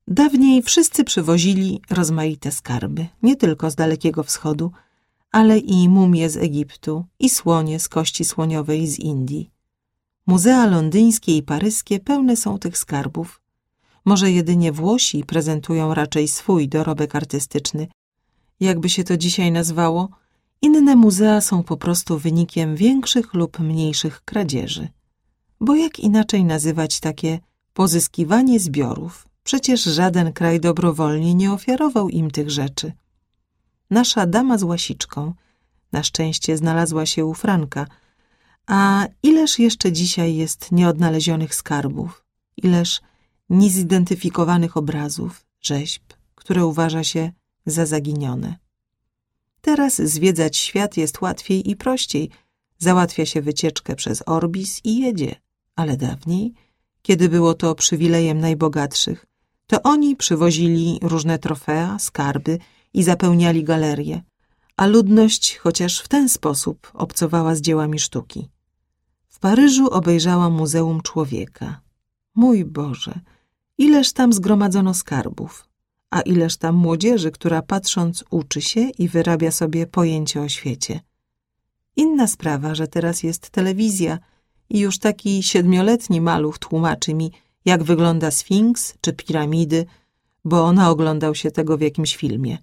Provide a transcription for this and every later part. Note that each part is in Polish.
Dawniej wszyscy przywozili rozmaite skarby, nie tylko z Dalekiego Wschodu, ale i mumie z Egiptu i słonie z kości słoniowej z Indii. Muzea londyńskie i paryskie pełne są tych skarbów. Może jedynie Włosi prezentują raczej swój dorobek artystyczny. Jakby się to dzisiaj nazwało, inne muzea są po prostu wynikiem większych lub mniejszych kradzieży. Bo jak inaczej nazywać takie pozyskiwanie zbiorów? Przecież żaden kraj dobrowolnie nie ofiarował im tych rzeczy. Nasza dama z łasiczką na szczęście znalazła się u Franka, a ileż jeszcze dzisiaj jest nieodnalezionych skarbów, ileż niezidentyfikowanych obrazów, rzeźb, które uważa się za zaginione. Teraz zwiedzać świat jest łatwiej i prościej. Załatwia się wycieczkę przez Orbis i jedzie. Ale dawniej, kiedy było to przywilejem najbogatszych, to oni przywozili różne trofea, skarby i zapełniali galerie, a ludność chociaż w ten sposób obcowała z dziełami sztuki. W Paryżu obejrzałam Muzeum Człowieka. Mój Boże, ileż tam zgromadzono skarbów, a ileż tam młodzieży, która patrząc uczy się i wyrabia sobie pojęcie o świecie. Inna sprawa, że teraz jest telewizja i już taki 7-letni maluch tłumaczy mi, jak wygląda Sfinks czy piramidy, bo naoglądał się tego w jakimś filmie.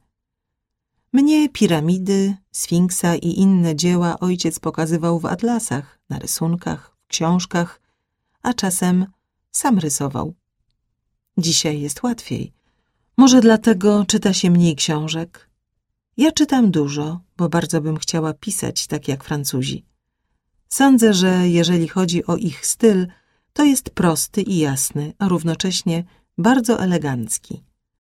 Mnie piramidy, Sfinksa i inne dzieła ojciec pokazywał w atlasach, na rysunkach, w książkach, a czasem sam rysował. Dzisiaj jest łatwiej. Może dlatego czyta się mniej książek? Ja czytam dużo, bo bardzo bym chciała pisać tak jak Francuzi. Sądzę, że jeżeli chodzi o ich styl, to jest prosty i jasny, a równocześnie bardzo elegancki.